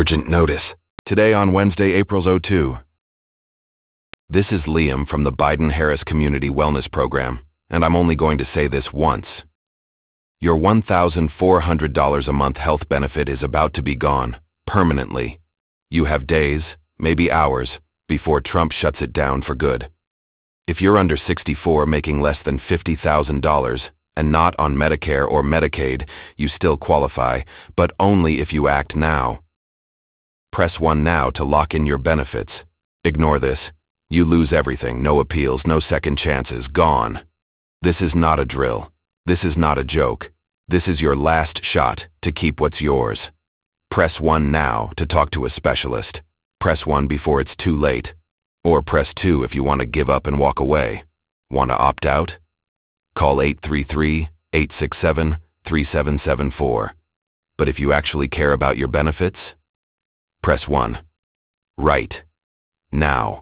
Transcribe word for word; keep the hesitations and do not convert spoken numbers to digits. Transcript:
Urgent notice. Today on Wednesday, April second. This is Liam from the Biden-Harris Community Wellness Program, and I'm only going to say this once. Your one thousand four hundred dollars a month health benefit is about to be gone, permanently. You have days, maybe hours, before Trump shuts it down for good. If you're under sixty-four making less than fifty thousand dollars, and not on Medicare or Medicaid, you still qualify, but only if you act now. Press one now to lock in your benefits. Ignore this. You lose everything, no appeals, no second chances, gone. This is not a drill. This is not a joke. This is your last shot to keep what's yours. Press one now to talk to a specialist. Press one before it's too late. Or press two if you want to give up and walk away. Want to opt out? Call eight three three, eight six seven, three seven seven four. But if you actually care about your benefits, press one. Right. Now.